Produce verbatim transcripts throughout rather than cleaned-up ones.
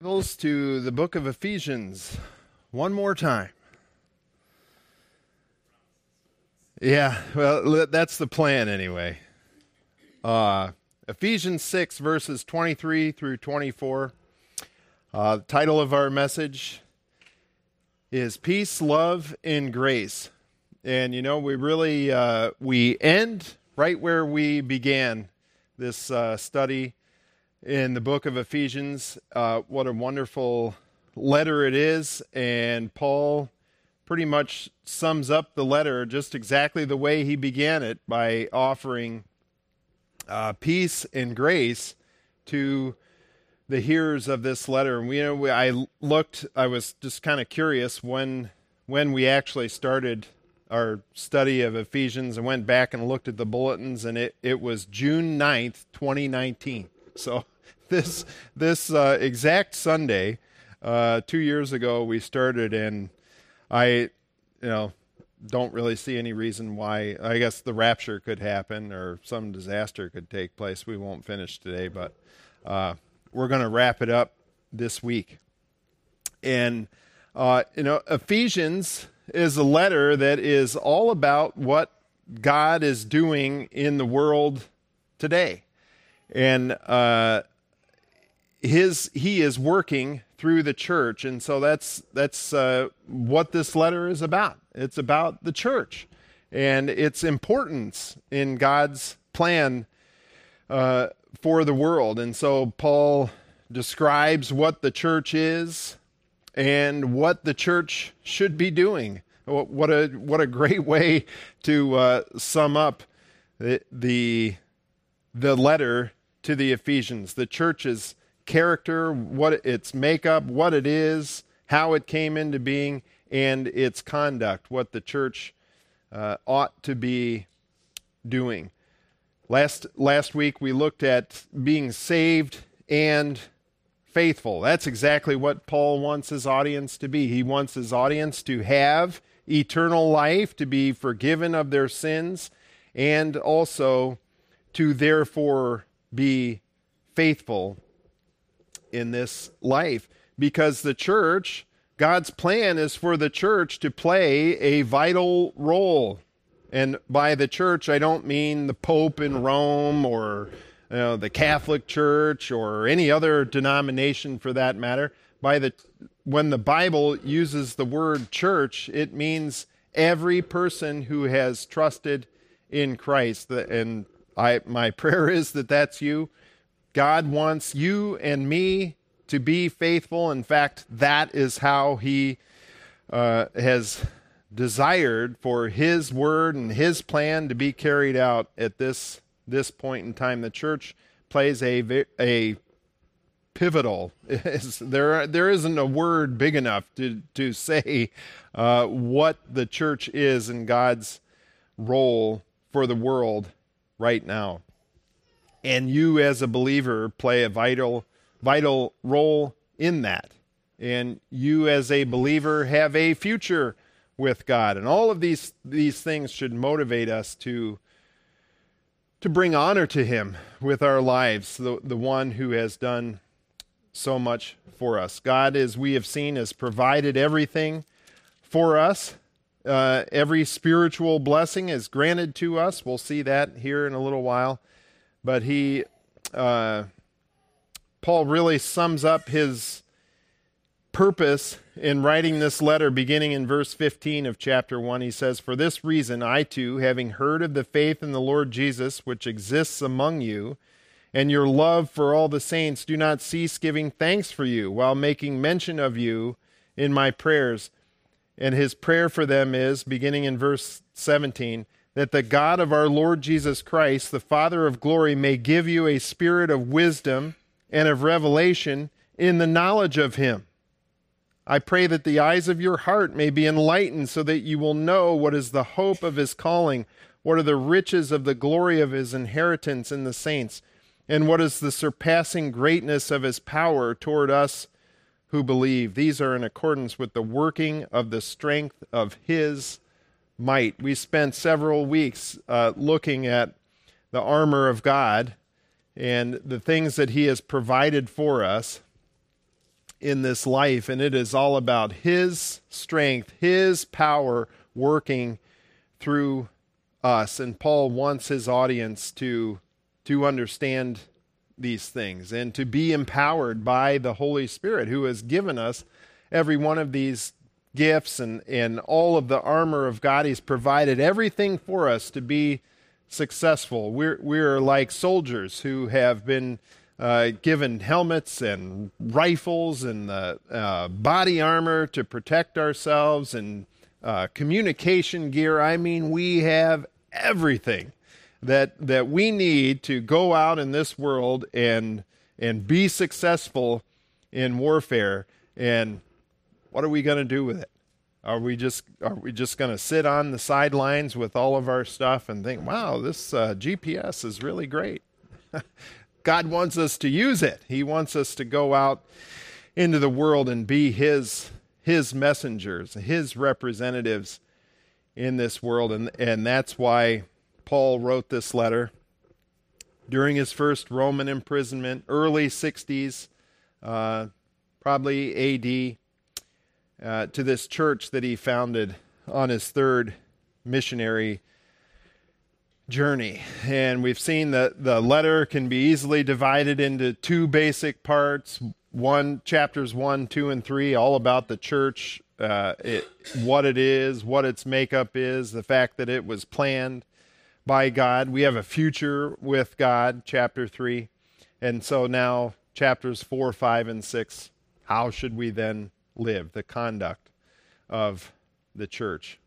Bibles to the book of Ephesians one more time. Yeah, well, that's the plan anyway. Uh, Ephesians six, verses twenty-three through twenty-four. Uh, the title of our message is Peace, Love, and Grace. And, you know, we really, uh, we end right where we began this uh, study in the book of Ephesians. Uh, what a wonderful letter it is. And Paul pretty much sums up the letter just exactly the way he began it, by offering uh, peace and grace to the hearers of this letter. And we, you know, we, I looked, I was just kind of curious when when we actually started our study of Ephesians, and went back and looked at the bulletins, and it, it was June ninth, twenty nineteen. So this this uh, exact Sunday, uh, two years ago, we started, and I, you know, don't really see any reason why. I guess the rapture could happen or some disaster could take place. We won't finish today, but uh, we're going to wrap it up this week. And, uh, you know, Ephesians is a letter that is all about what God is doing in the world today. And uh, his he is working through the church. And so that's that's uh, what this letter is about. It's about the church and its importance in God's plan uh, for the world. And so Paul describes what the church is and what the church should be doing. What a what a great way to uh, sum up the, the the letter to the Ephesians. The church's character, what its makeup, what it is, how it came into being, and its conduct, what the church uh, ought to be doing. Last last week we looked at being saved and faithful. That's exactly what Paul wants his audience to be. He wants his audience to have eternal life, to be forgiven of their sins, and also to therefore be faithful in this life. Because the church, God's plan is for the church to play a vital role. And by the church, I don't mean the Pope in Rome or you know, the Catholic Church or any other denomination for that matter. By the when the Bible uses the word church, it means every person who has trusted in Christ. And I, my prayer is that that's you. God wants you and me to be faithful. In fact, that is how he uh, has desired for his word and his plan to be carried out at this this point in time. The church plays a a pivotal. there there isn't a word big enough to to say uh, what the church is in God's role for the world right now. And you as a believer play a vital vital role in that. And you as a believer have a future with God. And all of these these things should motivate us to to bring honor to him with our lives, the, the one who has done so much for us. God, as we have seen, has provided everything for us. Uh, every spiritual blessing is granted to us. We'll see that here in a little while. But he, uh, Paul really sums up his purpose in writing this letter beginning in verse fifteen of chapter one. He says, "For this reason I too, having heard of the faith in the Lord Jesus which exists among you, and your love for all the saints, do not cease giving thanks for you, while making mention of you in my prayers." And his prayer for them is, beginning in verse seventeen, "that the God of our Lord Jesus Christ, the Father of glory, may give you a spirit of wisdom and of revelation in the knowledge of him. I pray that the eyes of your heart may be enlightened, so that you will know what is the hope of his calling, what are the riches of the glory of his inheritance in the saints, and what is the surpassing greatness of his power toward us who believe. These are in accordance with the working of the strength of his might." We spent several weeks uh, looking at the armor of God and the things that he has provided for us in this life, and it is all about His strength, His power working through us. And Paul wants his audience to, to understand these things and to be empowered by the Holy Spirit, who has given us every one of these gifts and, and all of the armor of God. He's provided everything for us to be successful. We're, we're like soldiers who have been uh, given helmets and rifles and the uh, body armor to protect ourselves and uh, communication gear. I mean, we have everything that that we need to go out in this world and and be successful in warfare. And what are we going to do with it? Are we just are we just going to sit on the sidelines with all of our stuff and think, wow, this uh, G P S is really great? God wants us to use it. He wants us to go out into the world and be his his messengers, his representatives in this world. And, and that's why Paul wrote this letter during his first Roman imprisonment, early sixties, uh, probably A D, uh, to this church that he founded on his third missionary journey. And we've seen that the letter can be easily divided into two basic parts. One, chapters one, two, and three, all about the church, uh, it, what it is, what its makeup is, the fact that it was planned by God. We have a future with God, chapter three. And so now chapters four, five, and six, how should we then live? The conduct of the church.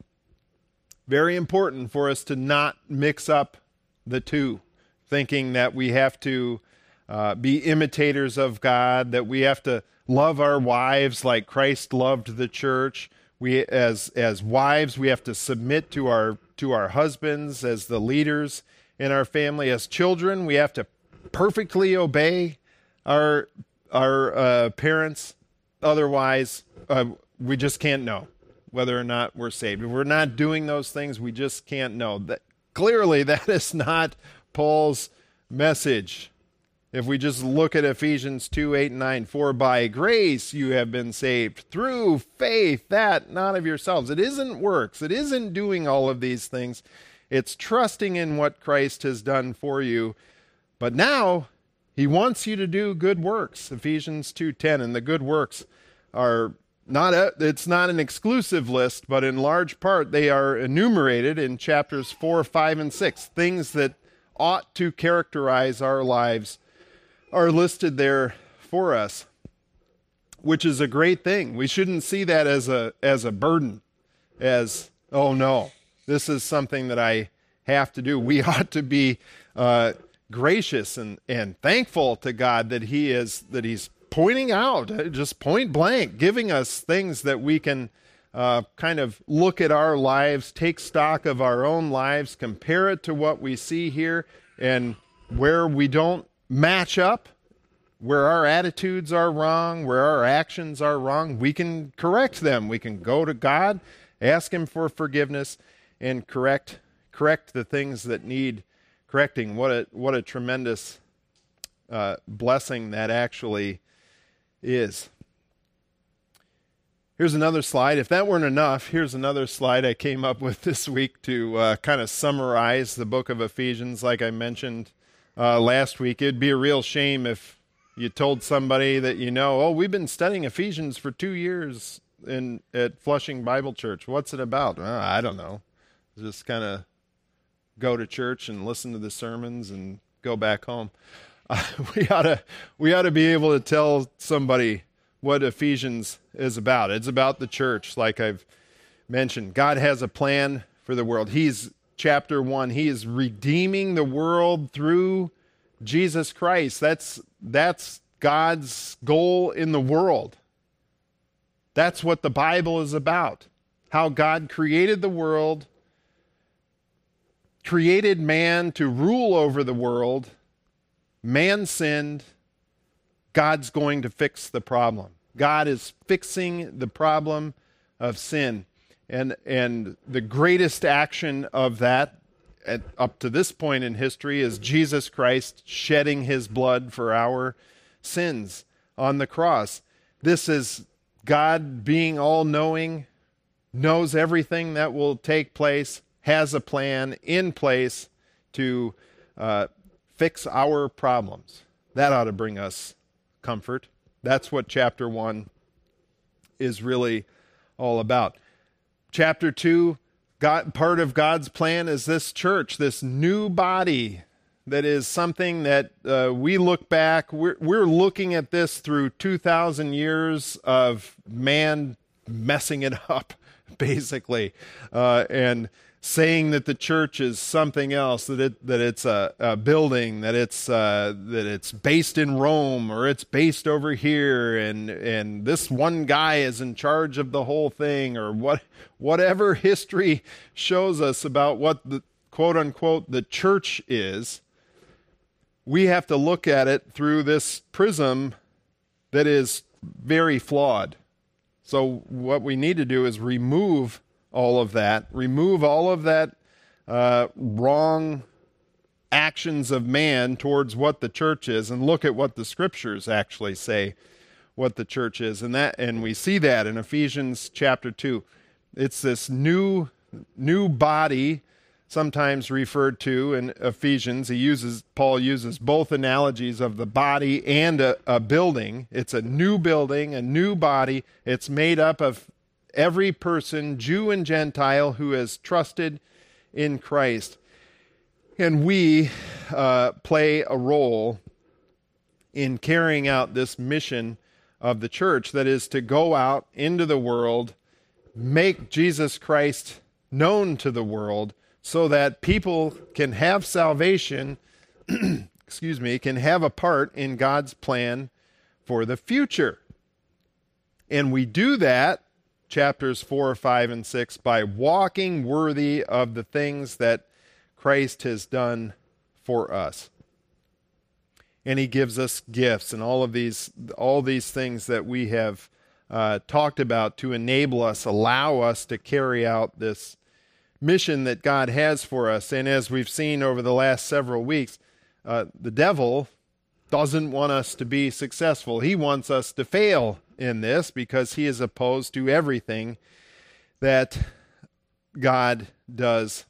Very important for us to not mix up the two, thinking that we have to uh, be imitators of God, that we have to love our wives like Christ loved the church. We, as as wives, we have to submit to our to our husbands as the leaders in our family. As children, we have to perfectly obey our our uh, parents. Otherwise, uh, we just can't know whether or not we're saved. If we're not doing those things, we just can't know. That clearly, that is not Paul's message. If we just look at Ephesians two, eight, and nine, for by grace you have been saved through faith, that not of yourselves. It isn't works. It isn't doing all of these things. It's trusting in what Christ has done for you. But now he wants you to do good works, Ephesians two ten, and the good works are not a, it's not an exclusive list, but in large part they are enumerated in chapters four, five, and six. Things that ought to characterize our lives are listed there for us, which is a great thing. We shouldn't see that as a as a burden, as, oh no, this is something that I have to do. We ought to be uh, gracious and, and thankful to God that he is that he's pointing out, just point blank, giving us things that we can uh, kind of look at our lives, take stock of our own lives, compare it to what we see here, and where we don't match up, where our attitudes are wrong, where our actions are wrong, we can correct them. We can go to God, ask him for forgiveness, and correct correct the things that need correcting. What a what a tremendous uh, blessing that actually is. Here's another slide. If that weren't enough, here's another slide I came up with this week to uh, kind of summarize the book of Ephesians. Like I mentioned uh, last week, it'd be a real shame if you told somebody that you know, oh, we've been studying Ephesians for two years in at Flushing Bible Church. What's it about? Uh, I don't know. Just kind of go to church and listen to the sermons and go back home. Uh, we ought to we ought to be able to tell somebody what Ephesians is about. It's about the church, like I've mentioned. God has a plan for the world. He's, chapter one, he is redeeming the world through Jesus Christ. That's that's God's goal in the world. That's what the Bible is about. How God created the world, created man to rule over the world. Man sinned. God's going to fix the problem. God is fixing the problem of sin. And, and the greatest action of that at, up to this point in history is Jesus Christ shedding his blood for our sins on the cross. this is God being all-knowing, knows everything that will take place, has a plan in place to uh, fix our problems. That ought to bring us comfort. That's what chapter one is really all about. Chapter two, God, part of God's plan is this church, this new body that is something that uh, we look back, we're, we're looking at this through two thousand years of man messing it up, basically, uh, and saying that the church is something else, that it that it's a, a building, that it's uh, that it's based in Rome or it's based over here, and and this one guy is in charge of the whole thing, or what whatever history shows us about what the quote unquote the church is. We have to look at it through this prism that is very flawed. So what we need to do is remove all of that, remove all of that uh, wrong actions of man towards what the church is, and look at what the scriptures actually say what the church is. And that, and we see that in Ephesians chapter two. It's this new new body, sometimes referred to in Ephesians. He uses Paul uses both analogies of the body and a, a building. It's a new building, a new body. It's made up of every person, Jew and Gentile, who has trusted in Christ. And we uh, play a role in carrying out this mission of the church, that is to go out into the world, make Jesus Christ known to the world, so that people can have salvation, excuse me, can have a part in God's plan for the future. And we do that, chapters four, five, and six, by walking worthy of the things that Christ has done for us. And he gives us gifts and all of these, all these things that we have uh, talked about to enable us, allow us to carry out this mission that God has for us. And as we've seen over the last several weeks, uh, the devil doesn't want us to be successful. He wants us to fail in this, because he is opposed to everything that God does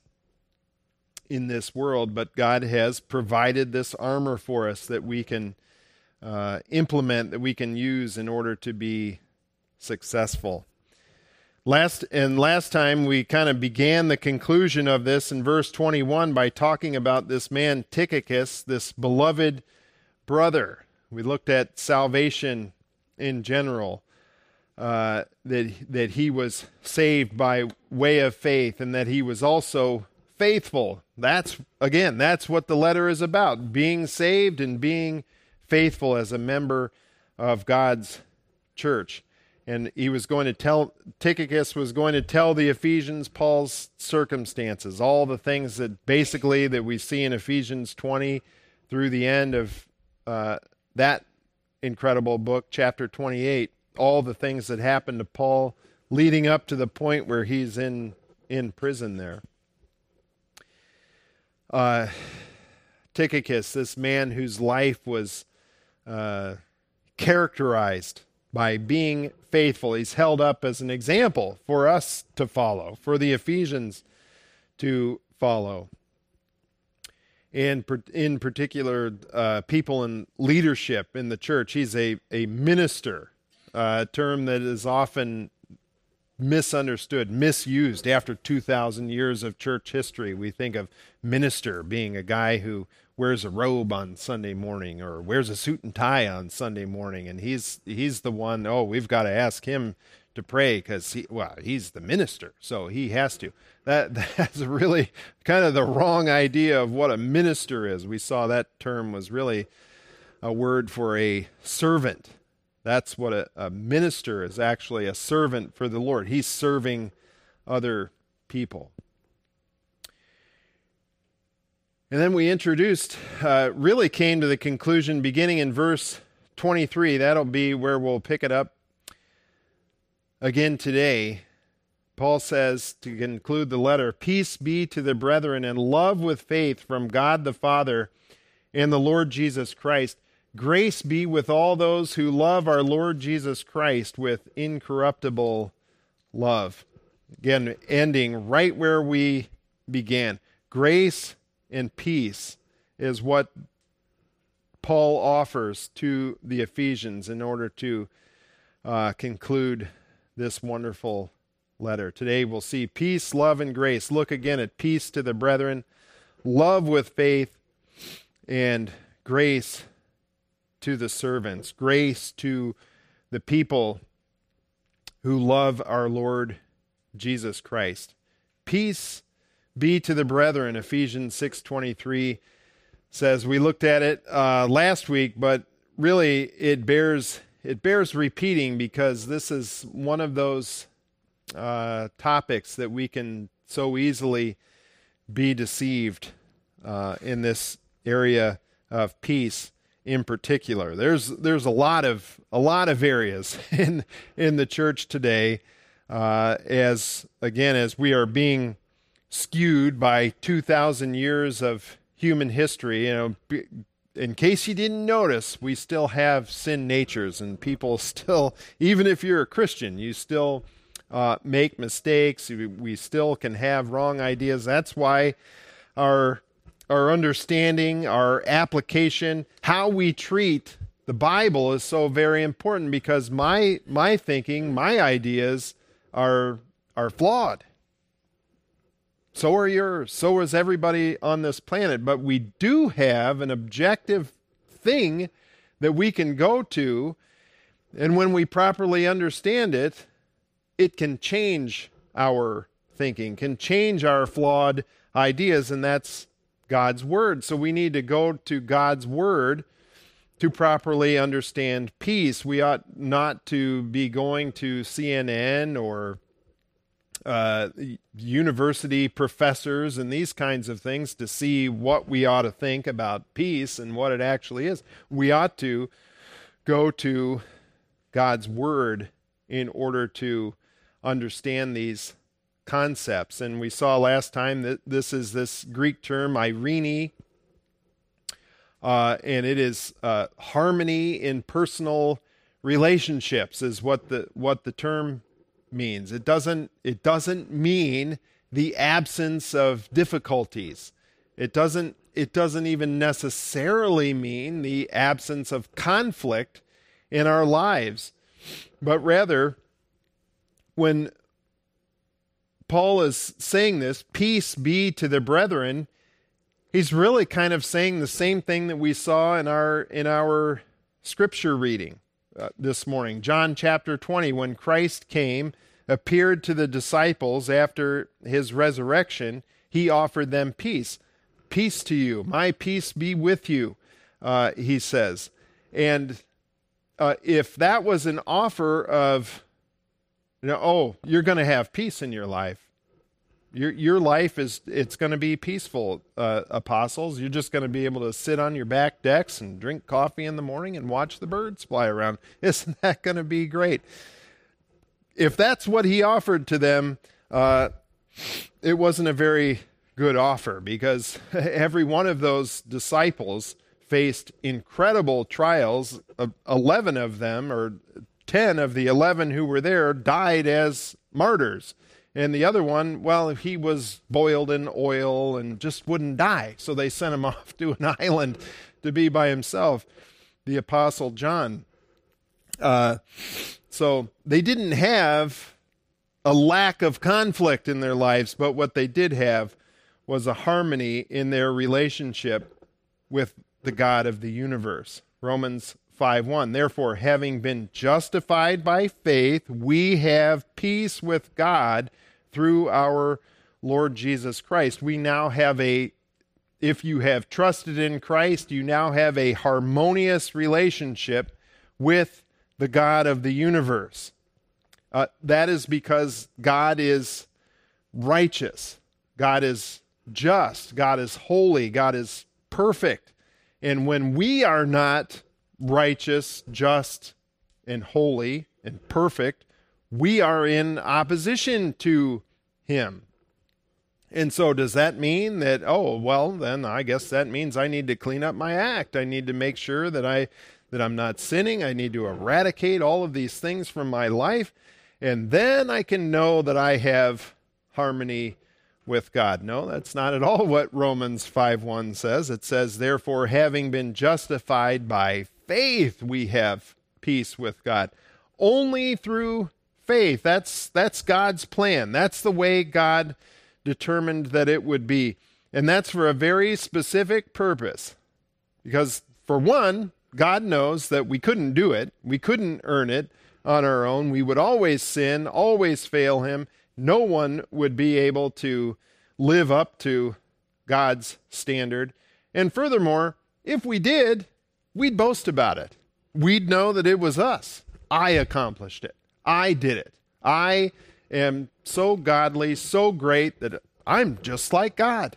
in this world. But God has provided this armor for us that we can uh, implement, that we can use in order to be successful. Last and last time we kind of began the conclusion of this in verse twenty-one by talking about this man Tychicus, this beloved brother. We looked at salvation in general, uh, that that he was saved by way of faith, and that he was also faithful. That's again, that's what the letter is about: being saved and being faithful as a member of God's church. And he was going to tell, Tychicus was going to tell the Ephesians Paul's circumstances, all the things that basically that we see in Ephesians twenty through the end of uh, that incredible book, chapter twenty-eight, all the things that happened to Paul leading up to the point where he's in, in prison there. Uh, Tychicus, this man whose life was uh, characterized by being faithful. He's held up as an example for us to follow, for the Ephesians to follow. And in particular, uh, people in leadership in the church. He's a, a minister, uh, a term that is often misunderstood, misused. After two thousand years of church history, we think of minister being a guy who wears a robe on Sunday morning or wears a suit and tie on Sunday morning, and he's he's the one, oh, we've got to ask him to pray because he, well, he's the minister, so he has to. That that's really kind of the wrong idea of what a minister is. We saw that term was really a word for a servant. That's what a, a minister is, actually a servant for the Lord. He's serving other people. And then we introduced, uh, really came to the conclusion beginning in verse twenty-three. That'll be where we'll pick it up again today. Paul says, to conclude the letter, "Peace be to the brethren and love with faith from God the Father and the Lord Jesus Christ. Grace be with all those who love our Lord Jesus Christ with incorruptible love. Again, ending right where we began. Grace and peace is what Paul offers to the Ephesians in order to uh, conclude this wonderful letter. Today we'll see peace, love, and grace. Look again at peace to the brethren, love with faith, and grace to the servants, grace to the people who love our Lord Jesus Christ. Peace be to the brethren. Ephesians six twenty-three says, we looked at it uh, last week, but really it bears it bears repeating because this is one of those uh, topics that we can so easily be deceived uh, in this area of peace. In particular, there's there's a lot of a lot of areas in in the church today, uh, as again as we are being skewed by two thousand years of human history. You know, in case you didn't notice, we still have sin natures, and people still, even if you're a Christian, you still uh, make mistakes. We still can have wrong ideas. That's why our Our understanding, our application, how we treat the Bible is so very important because my my thinking, my ideas are are flawed. So are yours. So is everybody on this planet. But we do have an objective thing that we can go to, and when we properly understand it, it can change our thinking, can change our flawed ideas, and that's God's Word. So we need to go to God's Word to properly understand peace. We ought not to be going to C N N or uh, university professors and these kinds of things to see what we ought to think about peace and what it actually is. We ought to go to God's Word in order to understand these concepts. And we saw last time that this is this Greek term, eirene, uh, and it is uh, harmony in personal relationships is what the what the term means. It doesn't it doesn't mean the absence of difficulties. It doesn't it doesn't even necessarily mean the absence of conflict in our lives, but rather when Paul is saying this, peace be to the brethren, he's really kind of saying the same thing that we saw in our in our scripture reading uh, this morning. John chapter twenty, when Christ came, appeared to the disciples after his resurrection, he offered them peace. Peace to you, my peace be with you, uh, he says. And uh, if that was an offer of, you know, oh, you're going to have peace in your life. Your your life is, it's going to be peaceful, uh, apostles. You're just going to be able to sit on your back decks and drink coffee in the morning and watch the birds fly around. Isn't that going to be great? If that's what he offered to them, uh, it wasn't a very good offer because every one of those disciples faced incredible trials. eleven of them, or ten of the eleven who were there, died as martyrs. And the other one, well, he was boiled in oil and just wouldn't die. So they sent him off to an island to be by himself, the Apostle John. Uh, so they didn't have a lack of conflict in their lives, but what they did have was a harmony in their relationship with the God of the universe. Romans five one. Therefore, having been justified by faith, we have peace with God through our Lord Jesus Christ. We now have a, if you have trusted in Christ, you now have a harmonious relationship with the God of the universe. Uh, that is because God is righteous. God is just. God is holy. God is perfect. And when we are not righteous, just, and holy, and perfect, we are in opposition to him. And so does that mean that, oh, well, then I guess that means I need to clean up my act. I need to make sure that I that I'm not sinning. I need to eradicate all of these things from my life. And then I can know that I have harmony with God. No, that's not at all what Romans five one says. It says, therefore, having been justified by faith, we have peace with God. Only through faith. That's that's God's plan. That's the way God determined that it would be. And that's for a very specific purpose. Because for one, God knows that we couldn't do it. We couldn't earn it on our own. We would always sin, always fail him. No one would be able to live up to God's standard. And furthermore, if we did, we'd boast about it. We'd know that it was us. I accomplished it. I did it. I am so godly, so great that I'm just like God.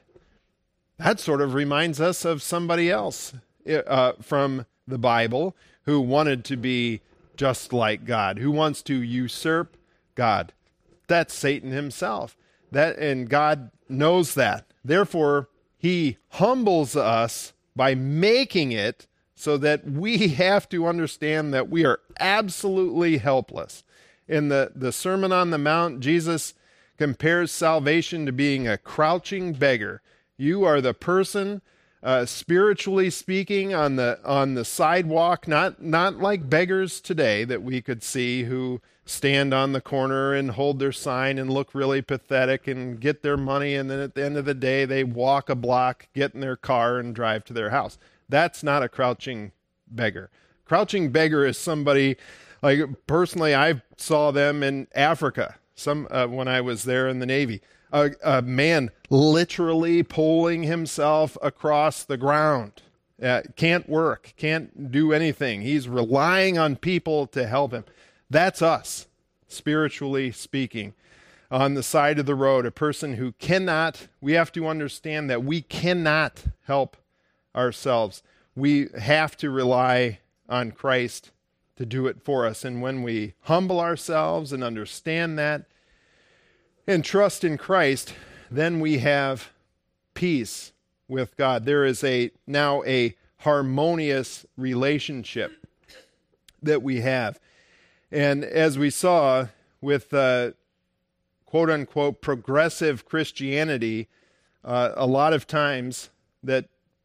That sort of reminds us of somebody else uh, from the Bible who wanted to be just like God, who wants to usurp God. That's Satan himself. That, and God knows that. Therefore, he humbles us by making it so that we have to understand that we are absolutely helpless. In the, the Sermon on the Mount, Jesus compares salvation to being a crouching beggar. You are the person, uh, spiritually speaking, on the on the sidewalk, not not like beggars today that we could see who stand on the corner and hold their sign and look really pathetic and get their money, and then at the end of the day they walk a block, get in their car, and drive to their house. That's not a crouching beggar. Crouching beggar is somebody, like personally, I saw them in Africa. Some uh, when I was there in the Navy, a, a man literally pulling himself across the ground, uh, can't work, can't do anything. He's relying on people to help him. That's us, spiritually speaking, on the side of the road. A person who cannot. We have to understand that we cannot help ourselves. We have to rely on Christ to do it for us. And when we humble ourselves and understand that and trust in Christ, then we have peace with God. There is a now a harmonious relationship that we have. And as we saw with uh, quote-unquote progressive Christianity, uh, a lot of times that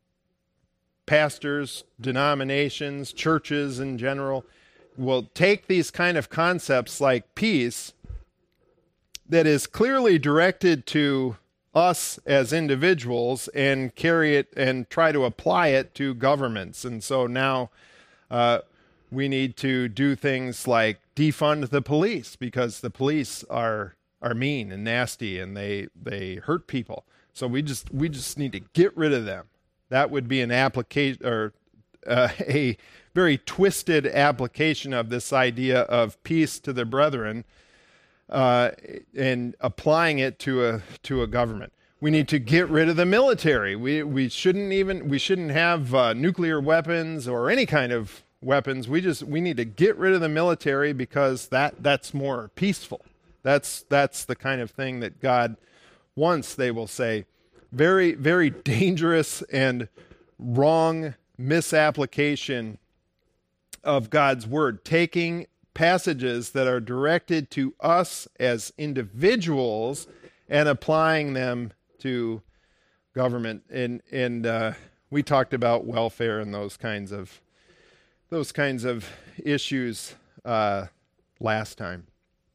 pastors, denominations, churches in general will take these kind of concepts like peace that is clearly directed to us as individuals and carry it and try to apply it to governments. And so now uh, we need to do things like defund the police because the police are are mean and nasty and they they hurt people. So we just we just need to get rid of them. That would be an application or uh, a very twisted application of this idea of peace to the brethren, uh, and applying it to a to a government. We need to get rid of the military. We we shouldn't even we shouldn't have uh, nuclear weapons or any kind of weapons. We just we need to get rid of the military because that that's more peaceful. That's that's the kind of thing that God wants. They will say. Very, very dangerous and wrong misapplication of God's word. Taking passages that are directed to us as individuals and applying them to government. And and uh, we talked about welfare and those kinds of those kinds of issues uh, last time.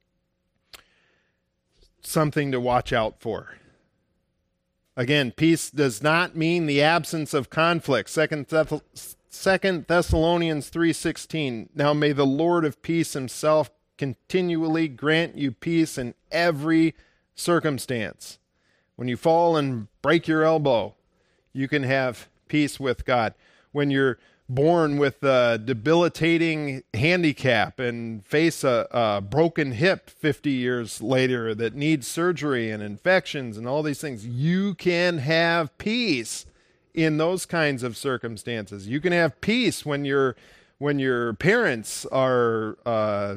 Something to watch out for. Again, peace does not mean the absence of conflict. Second Thessalonians three sixteen. Now may the Lord of peace himself continually grant you peace in every circumstance. When you fall and break your elbow, you can have peace with God. When you're born with a debilitating handicap and face a, a broken hip fifty years later that needs surgery and infections and all these things, you can have peace in those kinds of circumstances. You can have peace when your when your parents are uh,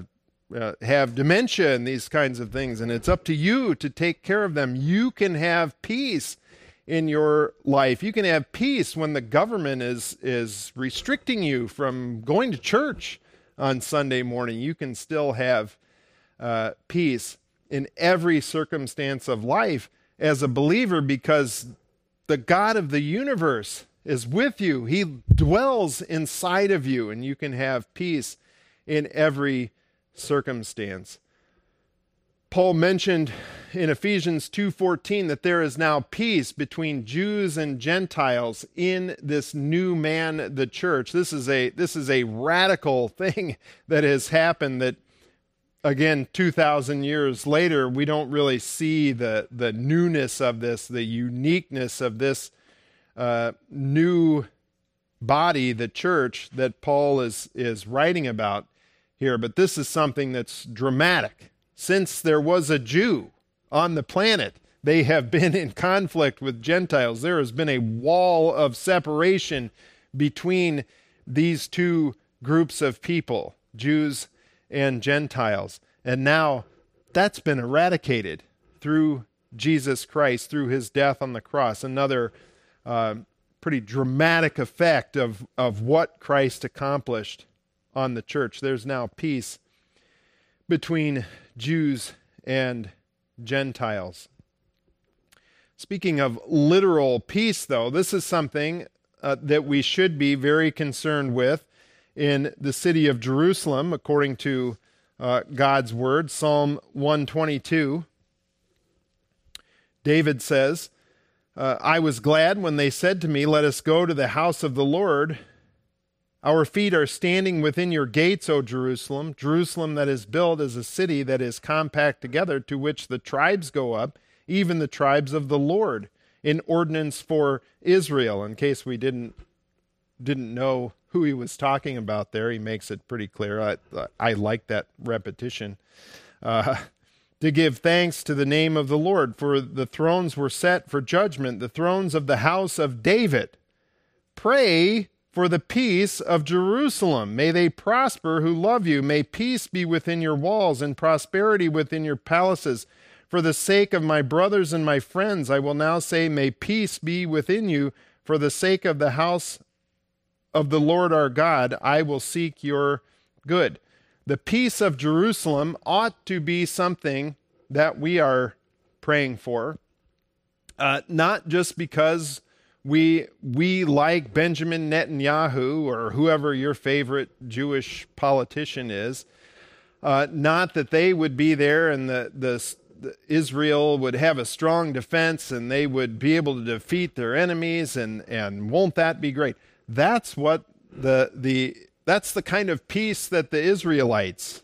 uh, have dementia and these kinds of things, and it's up to you to take care of them. You can have peace in your life. You can have peace when the government is is restricting you from going to church on Sunday morning. You can still have uh, peace in every circumstance of life as a believer, because the God of the universe is with you. He dwells inside of you, and you can have peace in every circumstance. Paul mentioned in Ephesians two fourteen that there is now peace between Jews and Gentiles in this new man, the church. This is a this is a radical thing that has happened that, again, two thousand years later, we don't really see the, the newness of this, the uniqueness of this uh, new body, the church, that Paul is, is writing about here. But this is something that's dramatic. Since there was a Jew on the planet, they have been in conflict with Gentiles. There has been a wall of separation between these two groups of people, Jews and Gentiles. And now that's been eradicated through Jesus Christ, through his death on the cross. Another uh, pretty dramatic effect of, of what Christ accomplished on the church. There's now peace between Jews and Gentiles. Speaking of literal peace, though, this is something uh, that we should be very concerned with in the city of Jerusalem, according to uh, God's word. Psalm one twenty-two, David says, uh, I was glad when they said to me, let us go to the house of the Lord. Our feet are standing within your gates, O Jerusalem, Jerusalem that is built as a city that is compact together, to which the tribes go up, even the tribes of the Lord, in ordinance for Israel. In case we didn't didn't know who he was talking about there, he makes it pretty clear. I, I like that repetition. Uh, to give thanks to the name of the Lord, for the thrones were set for judgment, the thrones of the house of David. Pray for the peace of Jerusalem. May they prosper who love you. May peace be within your walls and prosperity within your palaces. For the sake of my brothers and my friends, I will now say, may peace be within you. For the sake of the house of the Lord our God, I will seek your good. The peace of Jerusalem ought to be something that we are praying for, uh, not just because We we like Benjamin Netanyahu or whoever your favorite Jewish politician is. Uh, not that they would be there and the, the, the Israel would have a strong defense and they would be able to defeat their enemies, and, and won't that be great? That's what the the that's the kind of peace that the Israelites,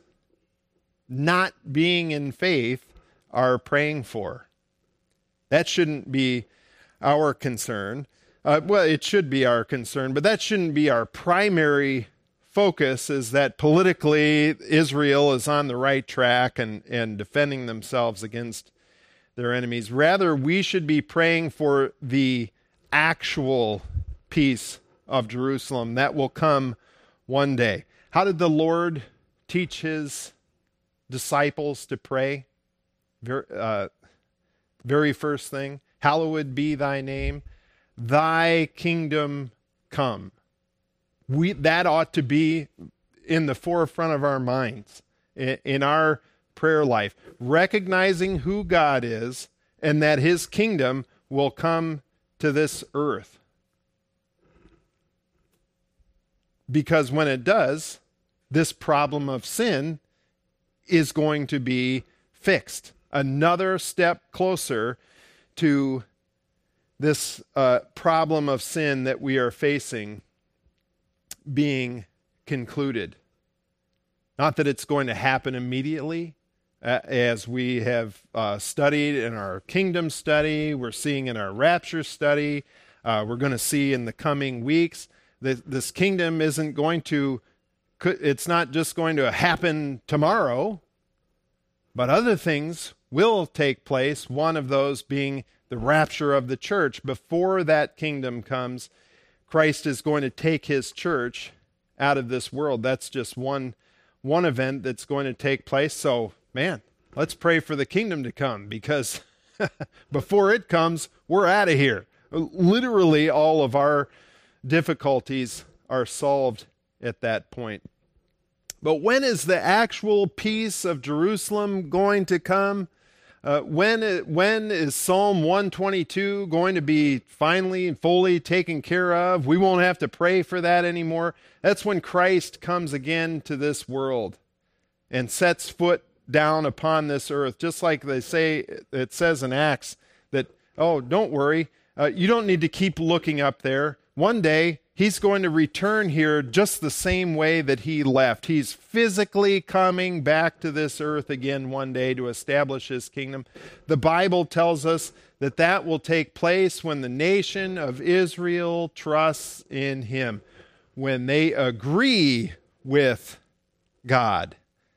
not being in faith, are praying for. That shouldn't be our concern. Uh, well, it should be our concern, but that shouldn't be our primary focus, is that politically Israel is on the right track and, and defending themselves against their enemies. Rather, we should be praying for the actual peace of Jerusalem that will come one day. How did the Lord teach his disciples to pray? Very, uh, very first thing, hallowed be thy name, thy kingdom come. We, that ought to be in the forefront of our minds, in, in our prayer life, recognizing who God is and that his kingdom will come to this earth. Because when it does, this problem of sin is going to be fixed. Another step closer to this uh, problem of sin that we are facing being concluded. Not that it's going to happen immediately, uh, as we have uh, studied in our kingdom study, we're seeing in our rapture study, uh, we're going to see in the coming weeks, that this kingdom isn't going to, it's not just going to happen tomorrow, but other things will take place, one of those being the rapture of the church. Before that kingdom comes, Christ is going to take his church out of this world. That's just one, one event that's going to take place. So, man, let's pray for the kingdom to come, because before it comes, we're out of here. Literally, all of our difficulties are solved at that point. But when is the actual peace of Jerusalem going to come? Uh, when, when is Psalm one twenty-two going to be finally and fully taken care of? We won't have to pray for that anymore. That's when Christ comes again to this world and sets foot down upon this earth. Just like they say, it says in Acts that, oh, don't worry. Uh, you don't need to keep looking up there. One day, he's going to return here just the same way that he left. He's physically coming back to this earth again one day to establish his kingdom. The Bible tells us that that will take place when the nation of Israel trusts in him, when they agree with God.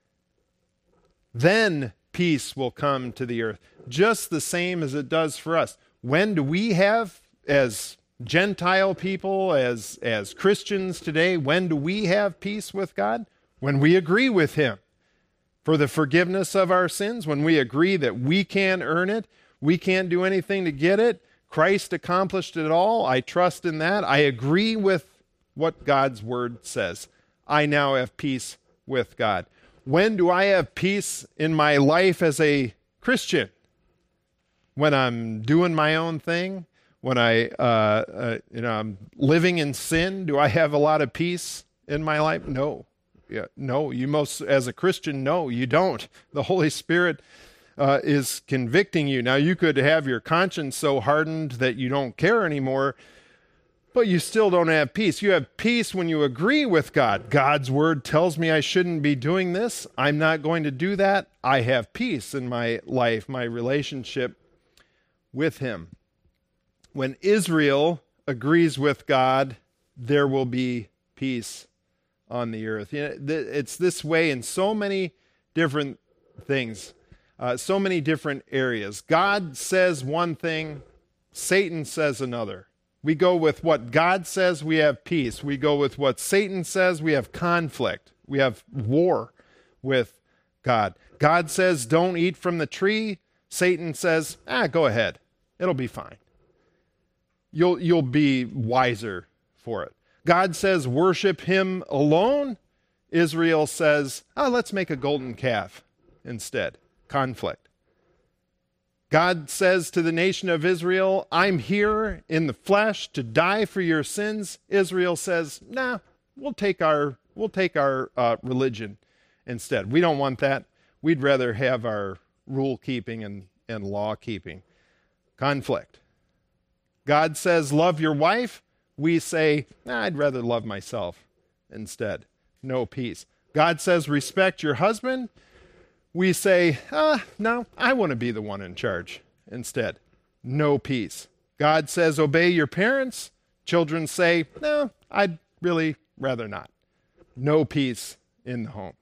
Then peace will come to the earth, just the same as it does for us. When do we have, as Gentile people, as, as Christians today, when do we have peace with God? When we agree with him for the forgiveness of our sins, when we agree that we can't earn it, we can't do anything to get it. Christ accomplished it all. I trust in that. I agree with what God's word says. I now have peace with God. When do I have peace in my life as a Christian? When I'm doing my own thing? When I, uh, uh, you know, I'm living in sin? Do I have a lot of peace in my life? No. Yeah, no, you most, as a Christian, no, you don't. The Holy Spirit uh, is convicting you. Now, you could have your conscience so hardened that you don't care anymore, but you still don't have peace. You have peace when you agree with God. God's word tells me I shouldn't be doing this. I'm not going to do that. I have peace in my life, my relationship with him. When Israel agrees with God, there will be peace on the earth. You know, it's this way in so many different things, uh, so many different areas. God says one thing, Satan says another. We go with what God says, we have peace. We go with what Satan says, we have conflict. We have war with God. God says, don't eat from the tree. Satan says, ah, go ahead. It'll be fine. You'll, you'll be wiser for it. God says, worship him alone. Israel says, oh, let's make a golden calf instead. Conflict. God says to the nation of Israel, I'm here in the flesh to die for your sins. Israel says, nah, we'll take our, we'll take our uh, religion instead. We don't want that. We'd rather have our rule keeping and, and law keeping. Conflict. God says, love your wife. We say, nah, I'd rather love myself instead. No peace. God says, respect your husband. We say, ah, no, I want to be the one in charge instead. No peace. God says, obey your parents. Children say, no, I'd really rather not. No peace in the home.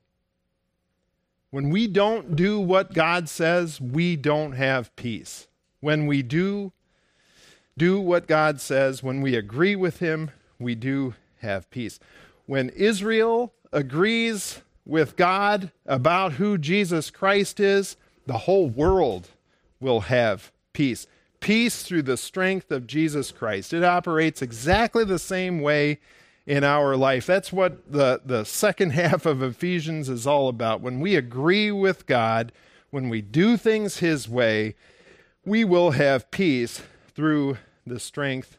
When we don't do what God says, we don't have peace. When we do do what God says, when we agree with him, we do have peace. When Israel agrees with God about who Jesus Christ is, the whole world will have peace. Peace through the strength of Jesus Christ. It operates exactly the same way in our life. That's what the, the second half of Ephesians is all about. When we agree with God, when we do things his way, we will have peace through the strength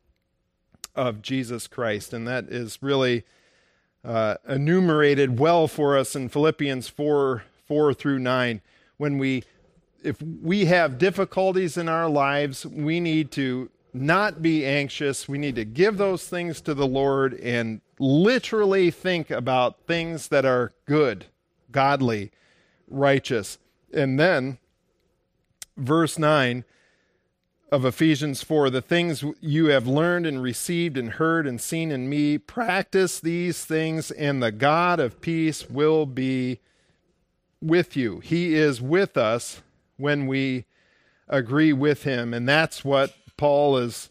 of Jesus Christ. And that is really uh, enumerated well for us in Philippians four, four through nine. When we, if we have difficulties in our lives, we need to not be anxious. We need to give those things to the Lord and literally think about things that are good, godly, righteous. And then, verse nine of Ephesians four, the things you have learned and received and heard and seen in me, practice these things, and the God of peace will be with you. He is with us when we agree with him. And that's what Paul is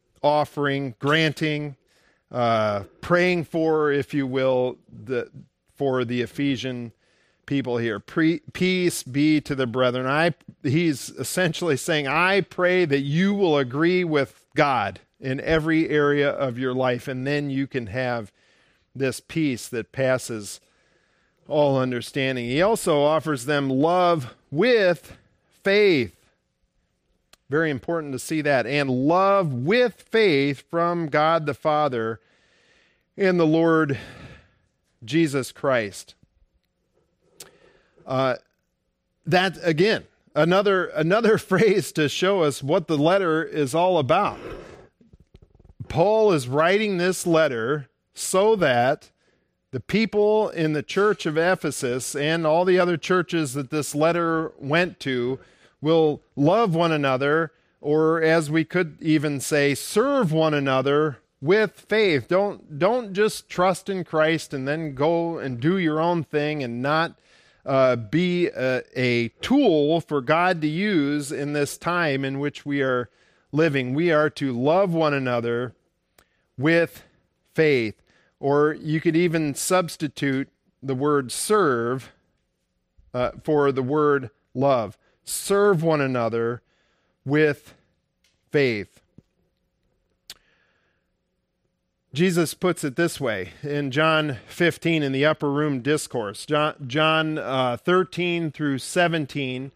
offering, granting, uh, praying for, if you will, the for the Ephesian people here. Pre- peace be to the brethren. I, he's essentially saying, I pray that you will agree with God in every area of your life, and then you can have this peace that passes all understanding. He also offers them love with faith. Very important to see that. And love with faith from God the Father and the Lord Jesus Christ. Uh, that, again, another, another phrase to show us what the letter is all about. Paul is writing this letter so that the people in the church of Ephesus and all the other churches that this letter went to will love one another, or as we could even say, serve one another with faith. Don't, don't just trust in Christ and then go and do your own thing and not uh, be a, a tool for God to use in this time in which we are living. We are to love one another with faith. Or you could even substitute the word serve uh, for the word love. Serve one another with faith. Jesus puts it this way in John fifteen in the upper room discourse. John, John uh, thirteen through seventeen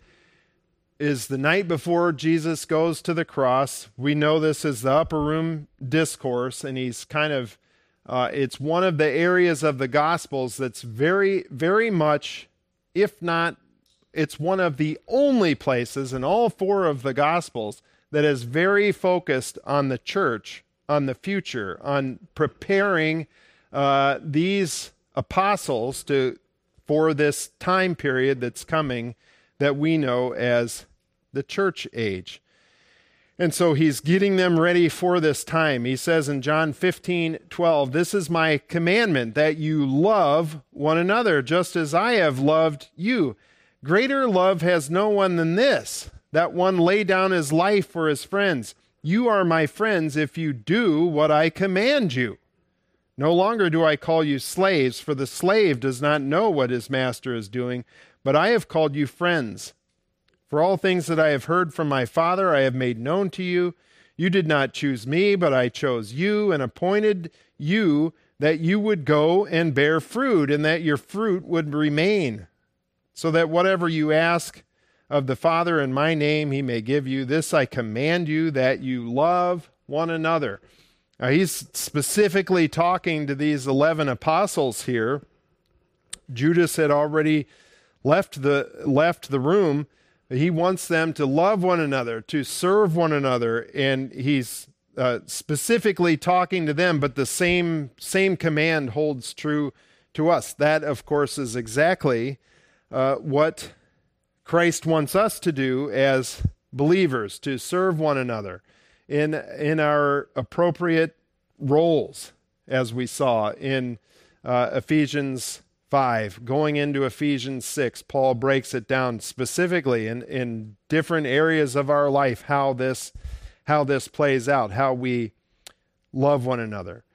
is the night before Jesus goes to the cross. We know this as the upper room discourse, and he's kind of Uh, it's one of the areas of the Gospels that's very, very much, if not, it's one of the only places in all four of the Gospels that is very focused on the church, on the future, on preparing uh, these apostles to for this time period that's coming that we know as the church age. And so he's getting them ready for this time. He says in John fifteen twelve, "This is my commandment, that you love one another, just as I have loved you. Greater love has no one than this, that one lay down his life for his friends. You are my friends if you do what I command you. No longer do I call you slaves, for the slave does not know what his master is doing, but I have called you friends. For all things that I have heard from my Father I have made known to you. You did not choose me, but I chose you and appointed you that you would go and bear fruit, and that your fruit would remain, so that whatever you ask of the Father in my name he may give you. This I command you, that you love one another." Now, he's specifically talking to these eleven apostles here. Judas had already left the left the room. He wants them to love one another, to serve one another, and he's uh, specifically talking to them, but the same same command holds true to us. That, of course, is exactly uh, what Christ wants us to do as believers, to serve one another in, in our appropriate roles, as we saw in uh, Ephesians five. Going into Ephesians six, Paul breaks it down specifically in, in different areas of our life, how this, how this plays out, how we love one another.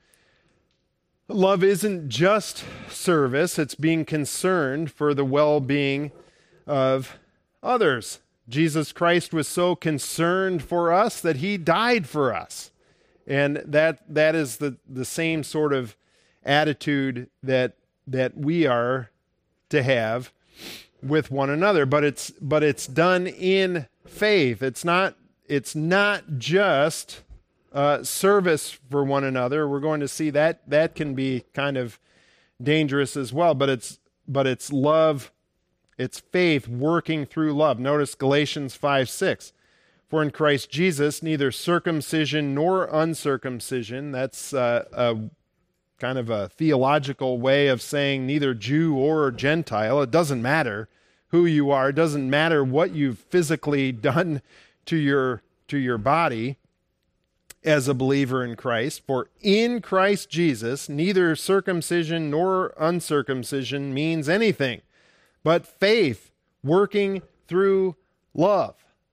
Love isn't just service, it's being concerned for the well-being of others. Jesus Christ was so concerned for us that he died for us. And that that is the, the same sort of attitude that that we are to have with one another, but it's but it's done in faith. It's not it's not just uh, service for one another. We're going to see that that can be kind of dangerous as well. But it's but it's love, it's faith working through love. Notice Galatians five six. For in Christ Jesus, neither circumcision nor uncircumcision. That's uh, a kind of a theological way of saying neither Jew or Gentile. It doesn't matter who you are. It doesn't matter what you've physically done to your to your body as a believer in Christ. For in Christ Jesus, neither circumcision nor uncircumcision means anything, but faith working through love.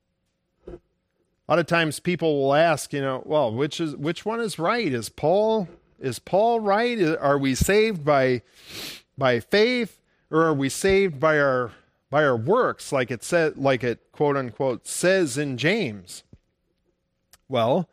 A lot of times people will ask, you know, well, which is which one is right? Is Paul is Paul right? Are we saved by by faith, or are we saved by our by our works, like it said, like it quote unquote says in James? Well,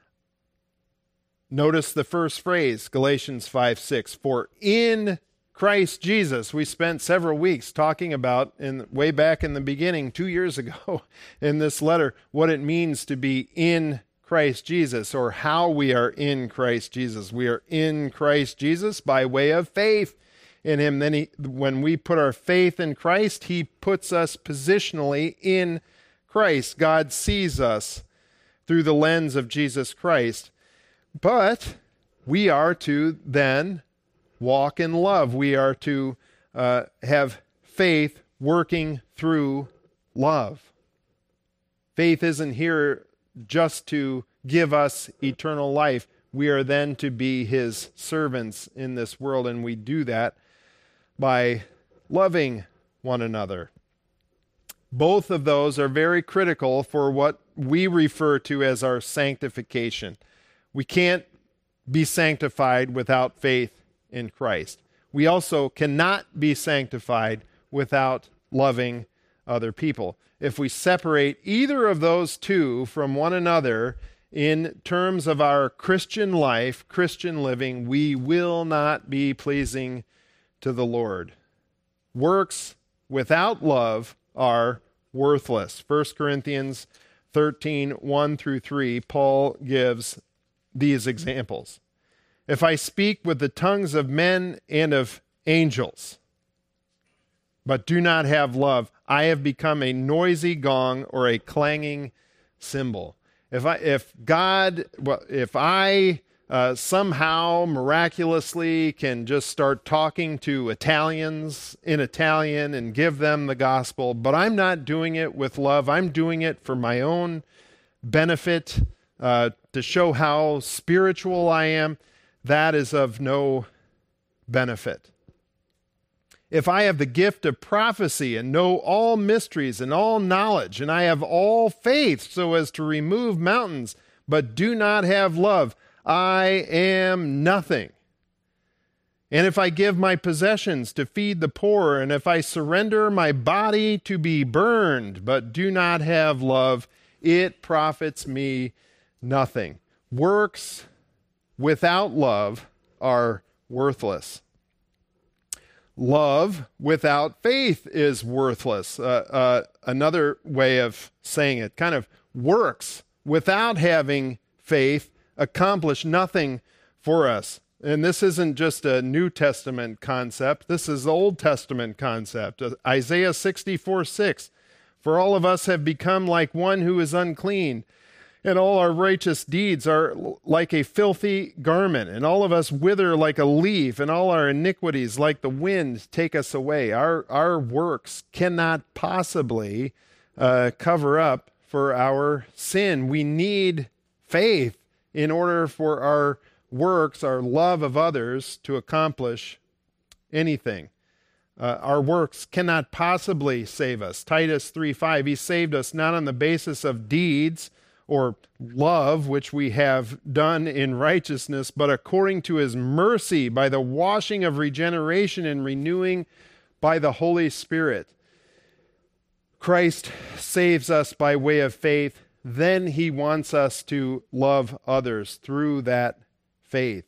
notice the first phrase, Galatians five six. For in Christ Jesus, we spent several weeks talking about, in way back in the beginning, two years ago, in this letter, what it means to be in Christ Jesus, or how we are in Christ Jesus. We are in Christ Jesus by way of faith in him. Then he, when we put our faith in Christ, he puts us positionally in Christ. God sees us through the lens of Jesus Christ. But we are to then walk in love. We are to uh, have faith working through love. Faith isn't here just to give us eternal life. We are then to be his servants in this world, and we do that by loving one another. Both of those are very critical for what we refer to as our sanctification. We can't be sanctified without faith in Christ. We also cannot be sanctified without loving other people. If we separate either of those two from one another in terms of our Christian life, Christian living, we will not be pleasing to the Lord. Works without love are worthless. First Corinthians thirteen, one through three, Paul gives these examples. If I speak with the tongues of men and of angels, but do not have love, I have become a noisy gong or a clanging cymbal. If I, if God, well, if I uh, somehow miraculously can just start talking to Italians in Italian and give them the gospel, but I'm not doing it with love. I'm doing it for my own benefit, uh, to show how spiritual I am. That is of no benefit. If I have the gift of prophecy and know all mysteries and all knowledge, and I have all faith so as to remove mountains, but do not have love, I am nothing. And if I give my possessions to feed the poor, and if I surrender my body to be burned, but do not have love, it profits me nothing. Works without love are worthless. Love without faith is worthless. Uh, uh, another way of saying it, kind of works without having faith accomplish nothing for us. And this isn't just a New Testament concept. This is the Old Testament concept. Uh, Isaiah sixty-four six. For all of us have become like one who is unclean, and all our righteous deeds are like a filthy garment, and all of us wither like a leaf, and all our iniquities like the wind take us away. Our, our works cannot possibly uh, cover up for our sin. We need faith in order for our works, our love of others, to accomplish anything. Uh, our works cannot possibly save us. Titus three five, he saved us not on the basis of deeds or love, which we have done in righteousness, but according to his mercy, by the washing of regeneration and renewing by the Holy Spirit. Christ saves us by way of faith. Then he wants us to love others through that faith.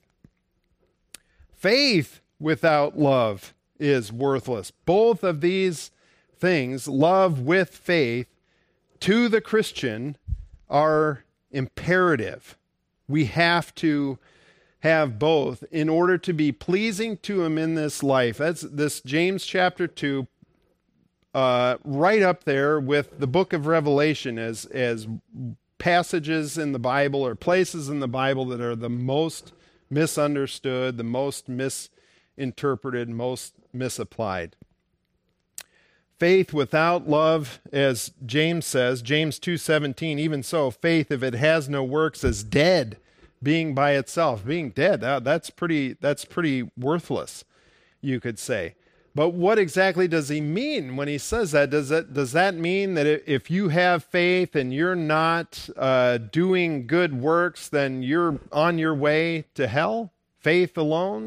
Faith without love is worthless. Both of these things, love with faith, to the Christian are imperative. We have to have both in order to be pleasing to him in this life. That's this James chapter two, uh, right up there with the book of Revelation as, as passages in the Bible or places in the Bible that are the most misunderstood, the most misinterpreted, most misapplied. Faith without love, as James says, James two seventeen, even so, faith, if it has no works, is dead, being by itself. Being dead, that, that's pretty that's pretty worthless, you could say. But what exactly does he mean when he says that? Does that, does that mean that if you have faith and you're not uh, doing good works, then you're on your way to hell? Faith alone?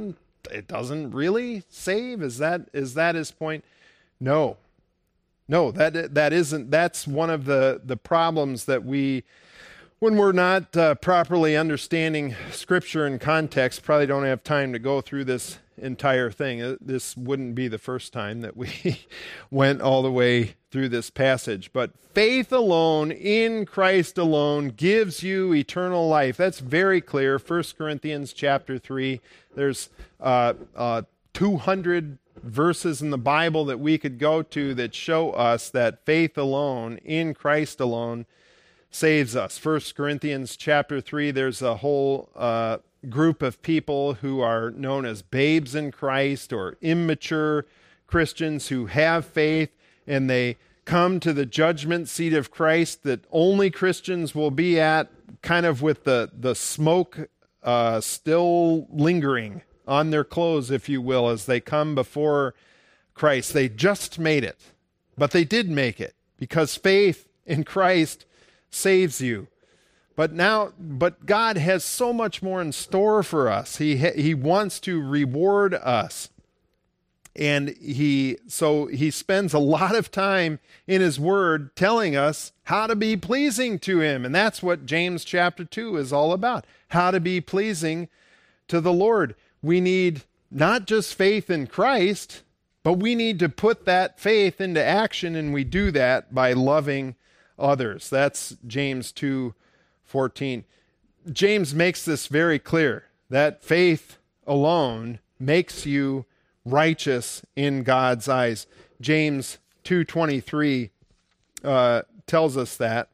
it doesn't really save? Is that is that his point? No. No, that that isn't. That's one of the, the problems that we, when we're not uh, properly understanding Scripture and context, probably don't have time to go through this entire thing. This wouldn't be the first time that we went all the way through this passage. But faith alone, in Christ alone, gives you eternal life. That's very clear. First Corinthians chapter three. There's uh, uh, two hundred verses in the Bible that we could go to that show us that faith alone, in Christ alone, saves us. First Corinthians chapter three, there's a whole uh, group of people who are known as babes in Christ or immature Christians who have faith, and they come to the judgment seat of Christ that only Christians will be at, kind of with the, the smoke uh, still lingering on their clothes, if you will, as they come before Christ. They just made it, but they did make it because faith in Christ saves you. But now, but God has so much more in store for us. He he wants to reward us. And he so he spends a lot of time in his word telling us how to be pleasing to him. And that's what James chapter two is all about. How to be pleasing to the Lord. We need not just faith in Christ, but we need to put that faith into action, and we do that by loving others. That's James two fourteen. James makes this very clear, that faith alone makes you righteous in God's eyes. James two twenty-three uh, tells us that,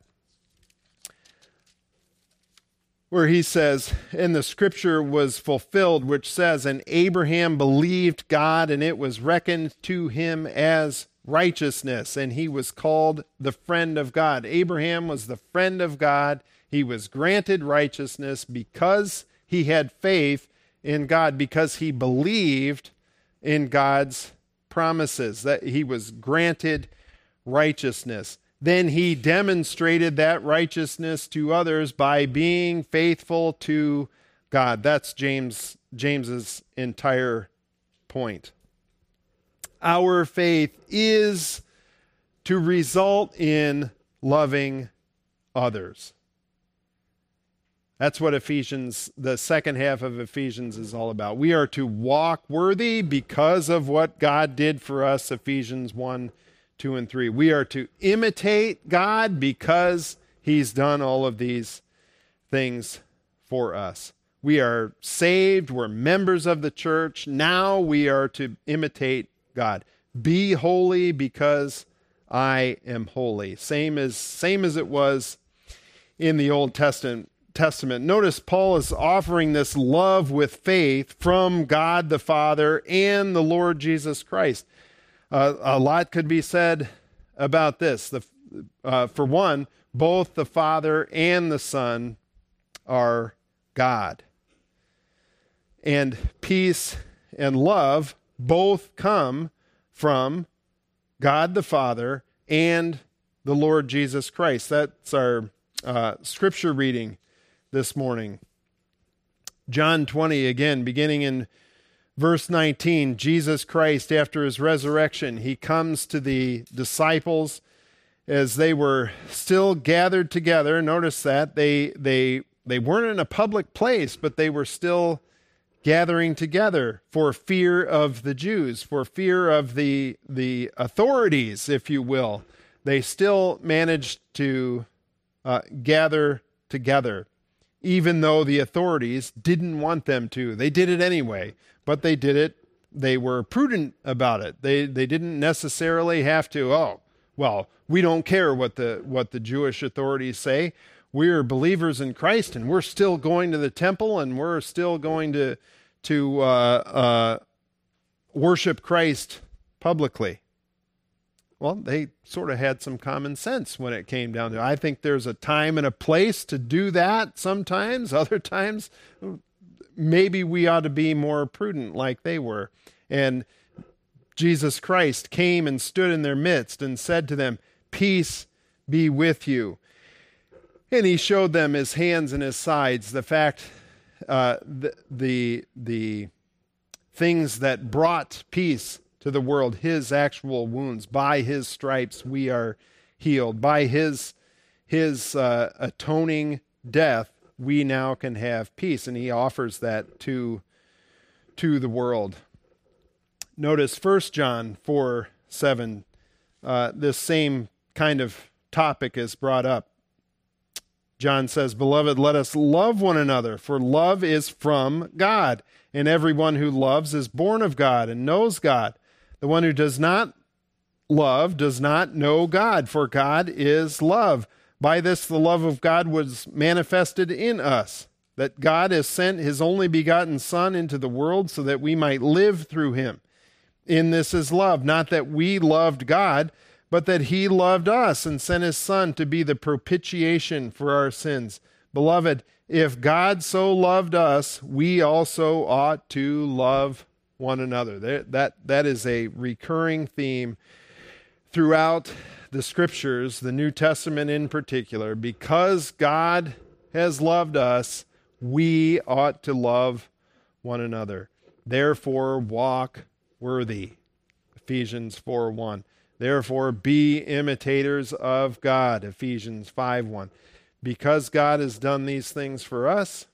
where he says, and the scripture was fulfilled, which says, and Abraham believed God, and it was reckoned to him as righteousness, and he was called the friend of God. Abraham was the friend of God. He was granted righteousness because he had faith in God, because he believed in God's promises, that he was granted righteousness. Then he demonstrated that righteousness to others by being faithful to God. That's James James's entire point. Our faith is to result in loving others. That's what Ephesians, the second half of Ephesians is all about. We are to walk worthy because of what God did for us, Ephesians one, two, and three. We are to imitate God because he's done all of these things for us. We are saved. We're members of the church. Now we are to imitate God. Be holy because I am holy. Same as, same as it was in the Old Testament. Testament. Notice Paul is offering this love with faith from God the Father and the Lord Jesus Christ. Uh, a lot could be said about this. The, uh, for one, both the Father and the Son are God. And peace and love both come from God the Father and the Lord Jesus Christ. That's our uh, scripture reading this morning. John twenty, again, beginning in verse nineteen, Jesus Christ, after his resurrection, he comes to the disciples as they were still gathered together. Notice that they they they weren't in a public place, but they were still gathering together for fear of the Jews, for fear of the the authorities, if you will. They still managed to uh, gather together, even though the authorities didn't want them to. They did it anyway, but they did it. They were prudent about it. They they didn't necessarily have to, oh, well, we don't care what the what the Jewish authorities say. We're believers in Christ, and we're still going to the temple, and we're still going to to uh, uh, worship Christ publicly. Well, they sort of had some common sense when it came down to it. I think there's a time and a place to do that sometimes. Other times, maybe we ought to be more prudent like they were. And Jesus Christ came and stood in their midst and said to them, "Peace be with you." And he showed them his hands and his sides. The fact, uh, the, the, the things that brought peace to the world, his actual wounds. By his stripes we are healed. By his, his uh, atoning death, we now can have peace. And he offers that to, to the world. Notice First John four seven, uh, this same kind of topic is brought up. John says, "Beloved, let us love one another, for love is from God. And everyone who loves is born of God and knows God. The one who does not love does not know God, for God is love. By this the love of God was manifested in us, that God has sent his only begotten Son into the world so that we might live through him. In this is love, not that we loved God, but that he loved us and sent his Son to be the propitiation for our sins. Beloved, if God so loved us, we also ought to love one another." That, that, that is a recurring theme throughout the Scriptures, the New Testament in particular. Because God has loved us, we ought to love one another. Therefore, walk worthy. Ephesians four one. Therefore, be imitators of God. Ephesians five one. Because God has done these things for us,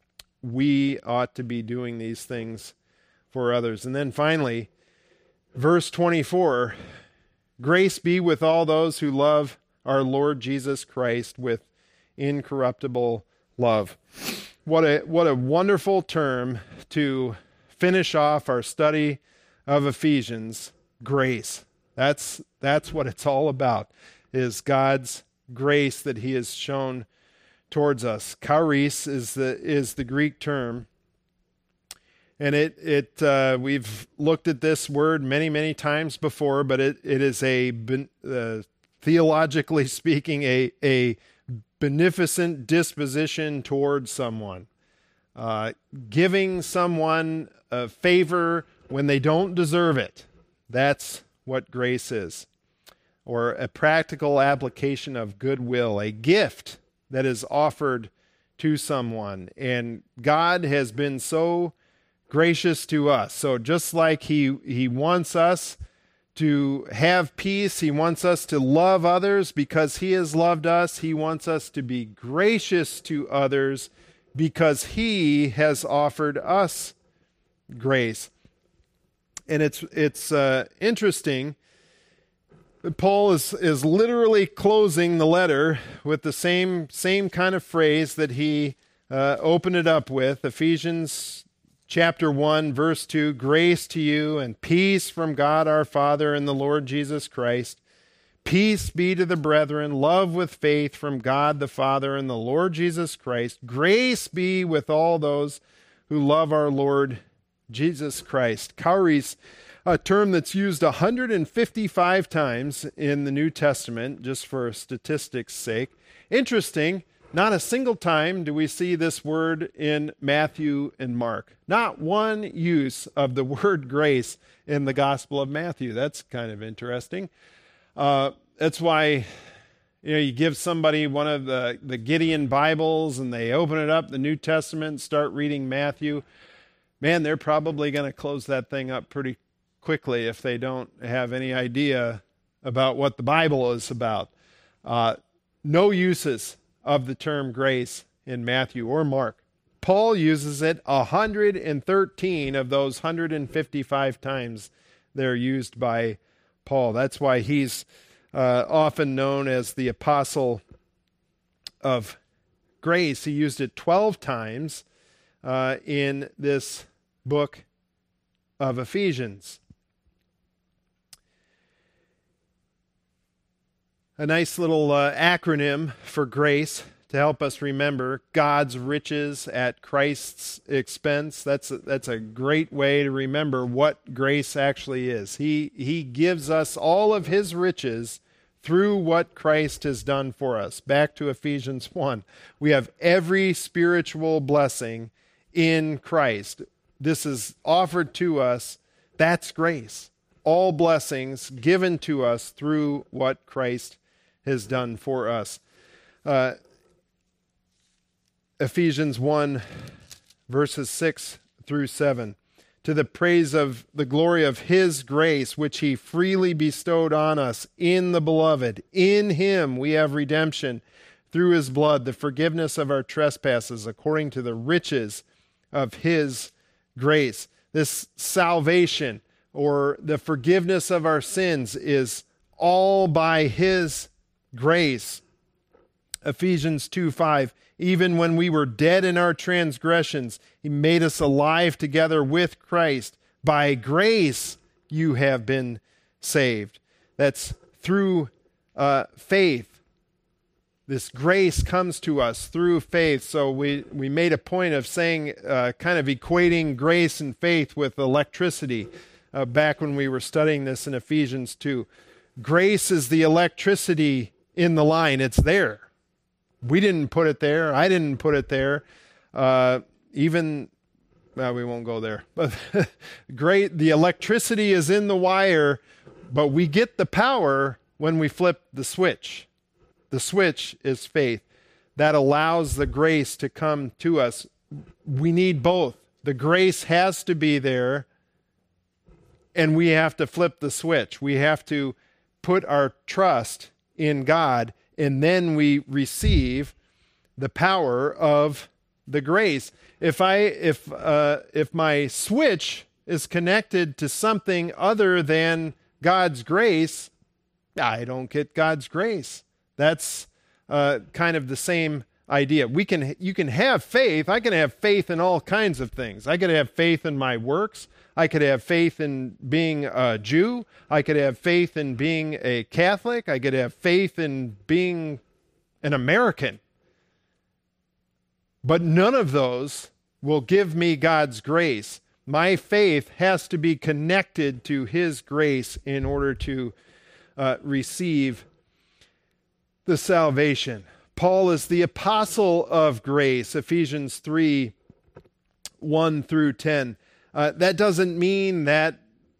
we ought to be doing these things for others. And then finally, verse twenty-four, "Grace be with all those who love our Lord Jesus Christ with incorruptible love." What a, what a wonderful term to finish off our study of Ephesians. Grace. That's, that's what it's all about, is God's grace that he has shown towards us. Charis is the is the Greek term, and it it uh, we've looked at this word many many times before, but it it is a uh, theologically speaking a a beneficent disposition towards someone, uh, giving someone a favor when they don't deserve it. That's what grace is. Or a practical application of goodwill, a gift that is offered to someone. And God has been so gracious to us. So just like he, he wants us to have peace, he wants us to love others because he has loved us. He wants us to be gracious to others because he has offered us grace. And it's, it's uh, interesting. Paul is, is literally closing the letter with the same same kind of phrase that he uh, opened it up with. Ephesians chapter one, verse two, "Grace to you and peace from God our Father and the Lord Jesus Christ. Peace be to the brethren, love with faith from God the Father and the Lord Jesus Christ. Grace be with all those who love our Lord Jesus Christ." Charis, a term that's used one hundred fifty-five times in the New Testament, just for statistics' sake. Interesting, not a single time do we see this word in Matthew and Mark. Not one use of the word grace in the Gospel of Matthew. That's kind of interesting. Uh, that's why you know you give somebody one of the, the Gideon Bibles and they open it up, the New Testament, start reading Matthew. Man, they're probably going to close that thing up pretty quickly if they don't have any idea about what the Bible is about. Uh, no uses of the term grace in Matthew or Mark. Paul uses it one hundred thirteen of those one hundred fifty-five times they're used by Paul. That's why he's uh, often known as the apostle of grace. He used it twelve times uh, in this book of Ephesians. A nice little uh, acronym for grace to help us remember: God's riches at Christ's expense. That's a, that's a great way to remember what grace actually is. He, he gives us all of his riches through what Christ has done for us. Back to Ephesians one. We have every spiritual blessing in Christ. This is offered to us. That's grace. All blessings given to us through what Christ has done for us. Uh, Ephesians one, verses six through seven. to the praise of the glory of his grace, which he freely bestowed on us in the beloved. In him we have redemption through his blood, the forgiveness of our trespasses, according to the riches of his grace. This salvation, or the forgiveness of our sins, is all by his grace. Ephesians two five, even when we were dead in our transgressions, he made us alive together with Christ. By grace you have been saved. That's through uh, faith. This grace comes to us through faith. So we, we made a point of saying, uh, kind of equating grace and faith with electricity uh, back when we were studying this in Ephesians two. Grace is the electricity in the line. It's there. We didn't put it there. I didn't put it there. Uh, even, well, we won't go there. But great, the electricity is in the wire, but we get the power when we flip the switch. The switch is faith. That allows the grace to come to us. We need both. The grace has to be there, and we have to flip the switch. We have to put our trust in God, and then we receive the power of the grace. If I if uh, if my switch is connected to something other than God's grace, I don't get God's grace. That's uh, kind of the same idea. We can you can have faith. I can have faith in all kinds of things. I could have faith in my works. I could have faith in being a Jew. I could have faith in being a Catholic. I could have faith in being an American. But none of those will give me God's grace. My faith has to be connected to his grace in order to uh, receive the salvation. Paul is the apostle of grace, Ephesians three, one through ten. Uh, that doesn't mean that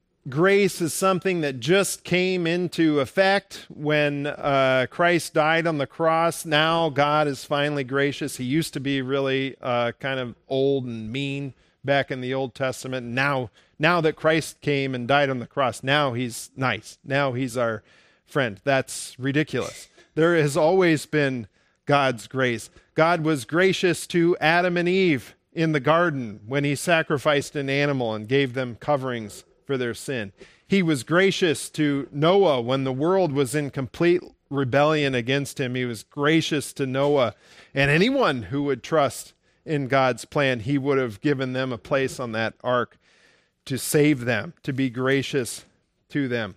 grace is something that just came into effect when uh, Christ died on the cross. Now God is finally gracious. He used to be really uh, kind of old and mean back in the Old Testament. Now, now that Christ came and died on the cross, now he's nice. Now he's our friend. That's ridiculous. There has always been God's grace. God was gracious to Adam and Eve in the garden when he sacrificed an animal and gave them coverings for their sin. He was gracious to Noah when the world was in complete rebellion against him. He was gracious to Noah and anyone who would trust in God's plan. He would have given them a place on that ark to save them, to be gracious to them.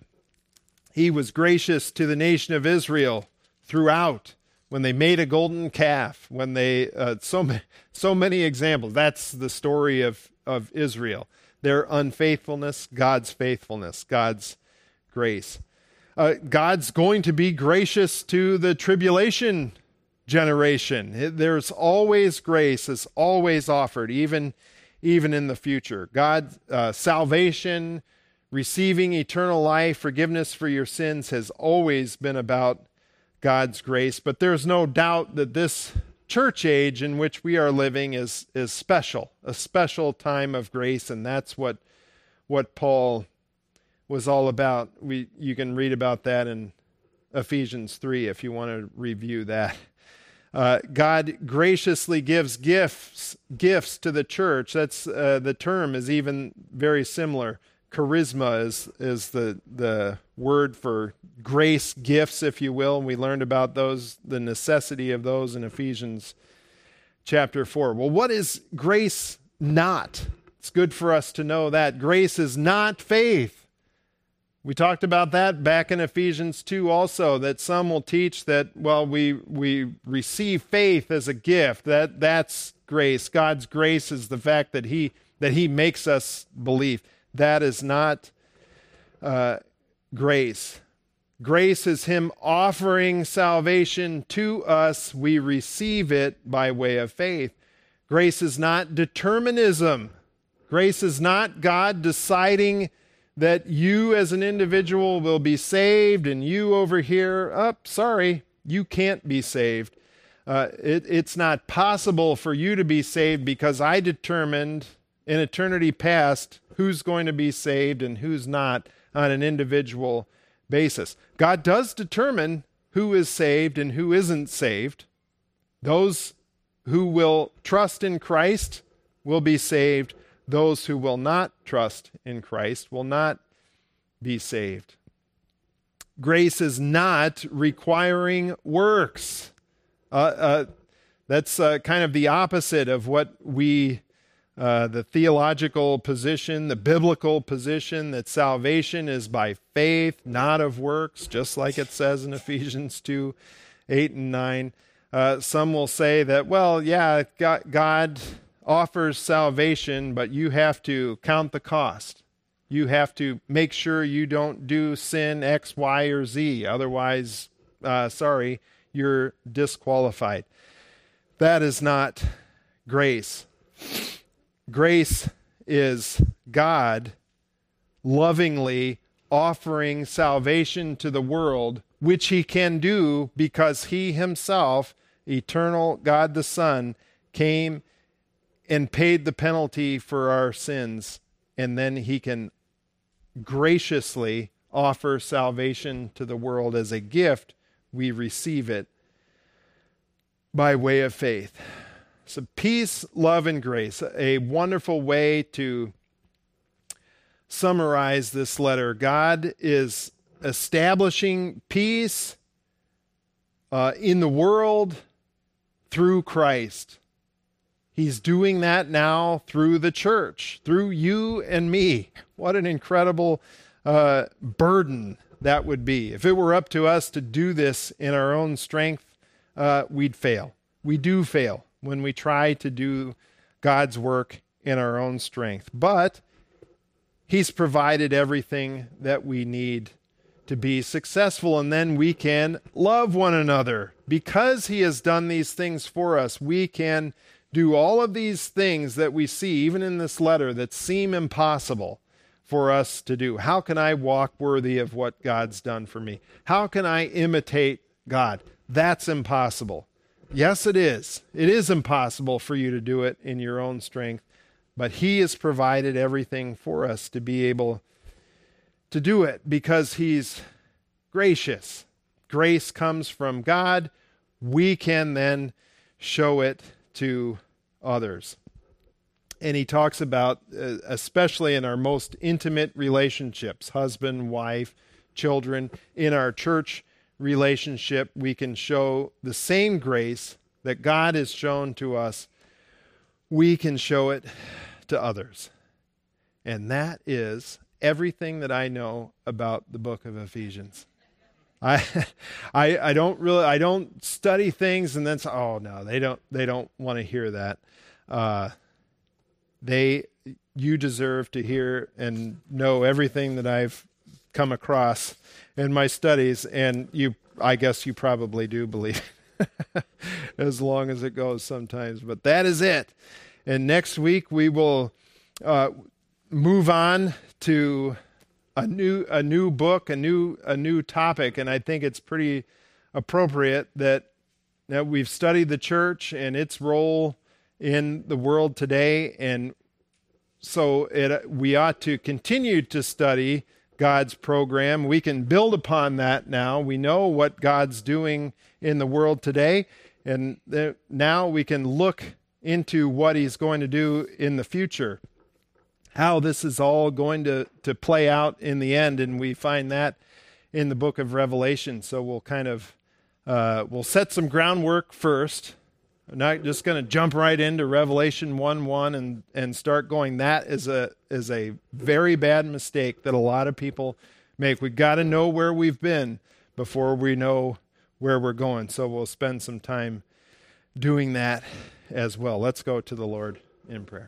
He was gracious to the nation of Israel throughout, when they made a golden calf, when they, uh, so, many, so many examples. That's the story of, of Israel. Their unfaithfulness, God's faithfulness, God's grace. Uh, God's going to be gracious to the tribulation generation. There's always grace is always offered, even, even in the future. God, uh, salvation, receiving eternal life, forgiveness for your sins has always been about God's grace, but there's no doubt that this church age in which we are living is is special, a special time of grace, and that's what what Paul was all about. We you can read about that in Ephesians three if you want to review that. Uh, God graciously gives gifts gifts to the church. That's uh, the term is even very similar. Charisma is is the the word for grace gifts, if you will. And we learned about those, the necessity of those in Ephesians chapter four. Well, what is grace not? It's good for us to know that. Grace is not faith. We talked about that back in Ephesians two also, that some will teach that, well, we we receive faith as a gift. That that's grace. God's grace is the fact that he that he makes us believe. That is not uh, grace. Grace is him offering salvation to us. We receive it by way of faith. Grace is not determinism. Grace is not God deciding that you as an individual will be saved and you over here, oh, sorry, you can't be saved. Uh, it, it's not possible for you to be saved because I determined in eternity past who's going to be saved and who's not on an individual basis. God does determine who is saved and who isn't saved. Those who will trust in Christ will be saved. Those who will not trust in Christ will not be saved. Grace is not requiring works. Uh, uh, that's uh, kind of the opposite of what we, uh, the theological position, the biblical position, that salvation is by faith, not of works, just like it says in Ephesians two, eight and nine. Uh, some will say that, well, yeah, God offers salvation, but you have to count the cost. You have to make sure you don't do sin X, Y, or Z. Otherwise, uh, sorry, you're disqualified. That is not grace. Grace is God lovingly offering salvation to the world, which he can do because he himself, eternal God the Son, came and paid the penalty for our sins, and then he can graciously offer salvation to the world as a gift. We receive it by way of faith. So peace, love, and grace, a wonderful way to summarize this letter. God is establishing peace uh, in the world through Christ. He's doing that now through the church, through you and me. What an incredible uh, burden that would be. If it were up to us to do this in our own strength, uh, we'd fail. We do fail when we try to do God's work in our own strength. But he's provided everything that we need to be successful, and then we can love one another. Because he has done these things for us, we can do all of these things that we see, even in this letter, that seem impossible for us to do. How can I walk worthy of what God's done for me? How can I imitate God? That's impossible. Yes, it is. It is impossible for you to do it in your own strength, but he has provided everything for us to be able to do it because he's gracious. Grace comes from God. We can then show it to others. And he talks about, uh, especially in our most intimate relationships, husband, wife, children, in our church relationship, we can show the same grace that God has shown to us. We can show it to others. And that is everything that I know about the book of Ephesians. I, I, I don't really, I don't study things and then say, oh no, they don't, they don't want to hear that. Uh, they, you deserve to hear and know everything that I've come across in my studies, and you, I guess you probably do believe it, as long as it goes sometimes. But that is it. And next week we will uh, move on to a new a new book, a new a new topic, and I think it's pretty appropriate that that we've studied the church and its role in the world today, and so it, we ought to continue to study God's program. We can build upon that now. We know what God's doing in the world today, and th- now we can look into what he's going to do in the future, how this is all going to, to play out in the end, and we find that in the book of Revelation. So we'll kind of, uh, we'll set some groundwork first. We're not just going to jump right into Revelation one one and, and start going. That is a is a very bad mistake that a lot of people make. We've got to know where we've been before we know where we're going. So we'll spend some time doing that as well. Let's go to the Lord in prayer.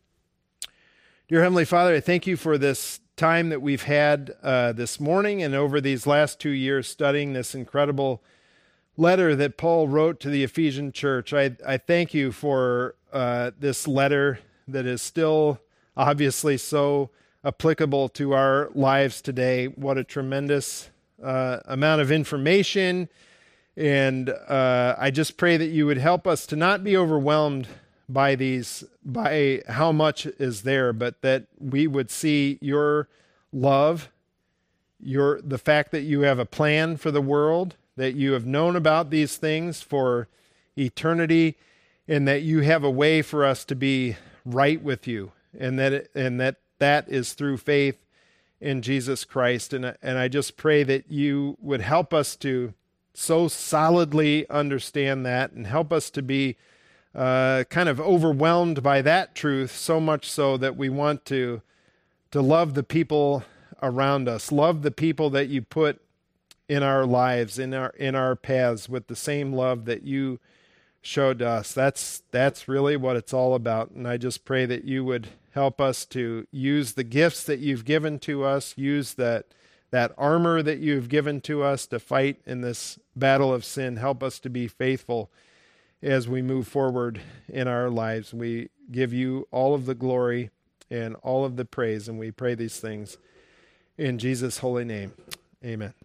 Dear Heavenly Father, I thank you for this time that we've had uh, this morning and over these last two years studying this incredible letter that Paul wrote to the Ephesian church. I, I thank you for uh, this letter that is still obviously so applicable to our lives today. What a tremendous uh, amount of information. And uh, I just pray that you would help us to not be overwhelmed by these, by how much is there, but that we would see your love, your the fact that you have a plan for the world, that you have known about these things for eternity, and that you have a way for us to be right with you, and that it, and that that is through faith in Jesus Christ. And and I just pray that you would help us to so solidly understand that, and help us to be uh, kind of overwhelmed by that truth, so much so that we want to to love the people around us, love the people that you put in our lives, in our in our paths, with the same love that you showed to us. That's that's really what it's all about. And I just pray that you would help us to use the gifts that you've given to us, use that that armor that you've given to us to fight in this battle of sin. Help us to be faithful as we move forward in our lives. We give you all of the glory and all of the praise, and we pray these things in Jesus' holy name. Amen.